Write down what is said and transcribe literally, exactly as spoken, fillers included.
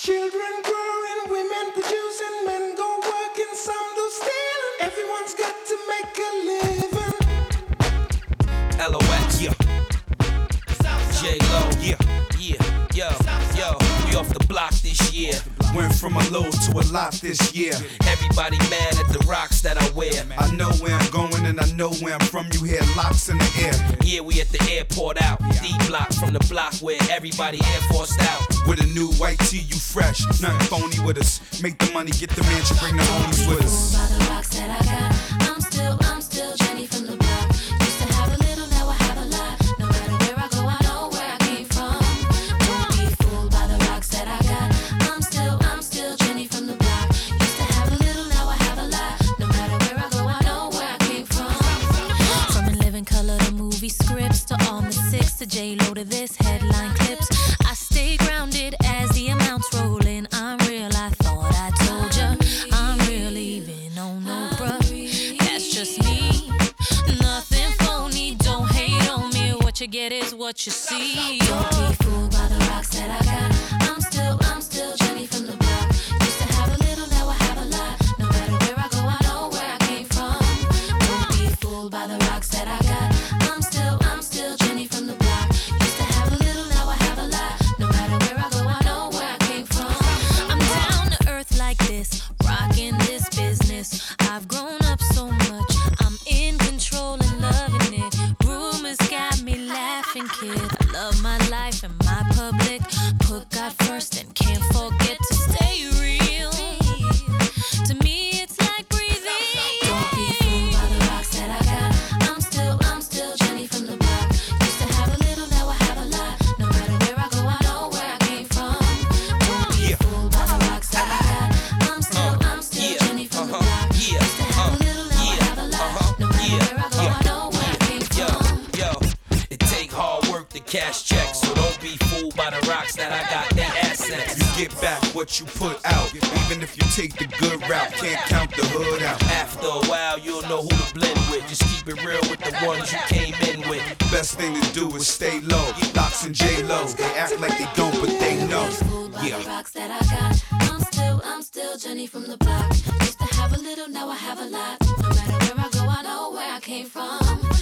Children growing, women producing, men go working, some do stealing. Everyone's got to make a living. L O X, yeah. J-Lo, yeah, yeah, yo, yo. We off the block this year. Went from a low to a lot this year. Everybody mad at the rocks that I wear. I know where I'm going and I know where I'm from. You hear locks in the air. Yeah, we at the airport out. D block from the block where everybody Air Forced out. With a new white tee, you fresh. Nothing phony with us. Make the money, get the mansion, bring the homies with us. By the rocks that I got, I'm still, I'm still Jenny from the block. Used to have a little, now I have a lot. No matter where I go, I know where I came from. Don't be fooled by the rocks that I got. I'm still, I'm still Jenny from the block. Used to have a little, now I have a lot. No matter where I go, I know where I came from. From In Living Color to movie scripts to all the six to J-Lo to this headline clips. I stay grounded as the amounts roll in. I'm real, I thought I told ya. I'm real even on no bruh. That's just me. Nothing phony, don't hate on me. What you get is what you see. Don't be fooled by the rocks that I got. I'm still, I'm still Jenny from the block. Used to have a little, now I have a lot. No matter where I go, I know where I came from. Don't be fooled by the rocks that I got. I'm still, I'm still Jenny from the block. Used to have a little, now I have a lot. No matter where I go, I know where I came from. I'm down to earth like this, rocking this business. I've grown up so much, I'm in control and loving it. Rumors got me laughing, kid. I love my life and my public. Put God first and can't forget to stay real. To me, it's like breathing. Don't be fooled by the rocks that I got. I'm still, I'm still Jenny from the block. Used to have a little, now I have a lot. No matter where I go, I know where I came from. Don't be fooled by the rocks that I got. I'm still, I'm still yeah, Jenny from the uh-huh, block. yeah, Used to have a uh, little, now I yeah, have a lot. uh-huh, No matter yeah, where I go, yeah. I know where I came Yo, from. yo, it take hard work to cash checks, so don't be fooled by the rocks that I got. They assets. You get back what you put out. Even if you take the good route, can't count the hood out. After a while, you'll know who to blend with. Just keep it real with the ones you came in with. Best thing to do is stay low. Locks and J-Lo, they act like they don't, but they know. Yeah. The rocks that I got. I'm still, I'm still Jenny from the block. Used to have a little, now I have a lot. No matter where I go, I know where I came from.